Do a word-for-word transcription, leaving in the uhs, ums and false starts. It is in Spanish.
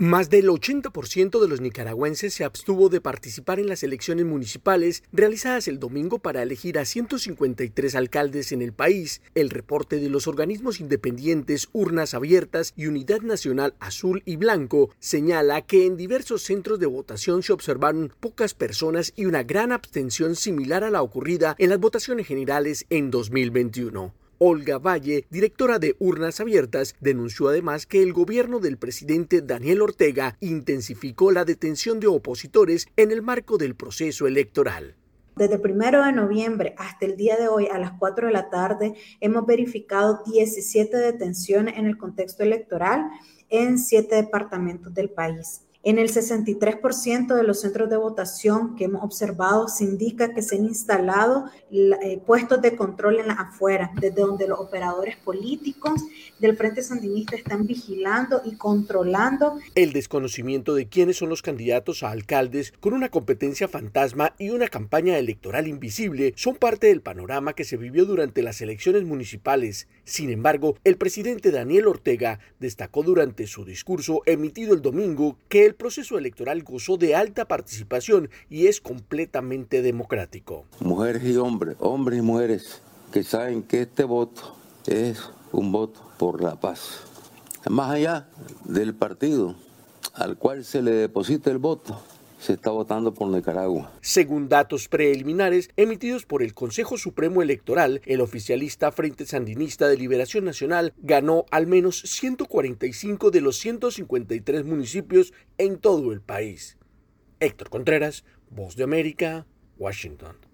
Más del ochenta por ciento de los nicaragüenses se abstuvo de participar en las elecciones municipales realizadas el domingo para elegir a ciento cincuenta y tres alcaldes en el país. El reporte de los organismos independientes Urnas Abiertas y Unidad Nacional Azul y Blanco señala que en diversos centros de votación se observaron pocas personas y una gran abstención similar a la ocurrida en las votaciones generales en dos mil veintiuno. Olga Valle, directora de Urnas Abiertas, denunció además que el gobierno del presidente Daniel Ortega intensificó la detención de opositores en el marco del proceso electoral. Desde el primero de noviembre hasta el día de hoy, a las cuatro de la tarde, hemos verificado diecisiete detenciones en el contexto electoral en siete departamentos del país. En el sesenta y tres por ciento de los centros de votación que hemos observado se indica que se han instalado eh, puestos de control en las afueras, desde donde los operadores políticos del Frente Sandinista están vigilando y controlando. El desconocimiento de quiénes son los candidatos a alcaldes con una competencia fantasma y una campaña electoral invisible son parte del panorama que se vivió durante las elecciones municipales. Sin embargo, el presidente Daniel Ortega destacó durante su discurso emitido el domingo que el El proceso electoral gozó de alta participación y es completamente democrático. Mujeres y hombres, hombres y mujeres que saben que este voto es un voto por la paz. Más allá del partido al cual se le deposita el voto, se está votando por Nicaragua. Según datos preliminares emitidos por el Consejo Supremo Electoral, el oficialista Frente Sandinista de Liberación Nacional ganó al menos ciento cuarenta y cinco de los ciento cincuenta y tres municipios en todo el país. Héctor Contreras, Voz de América, Washington.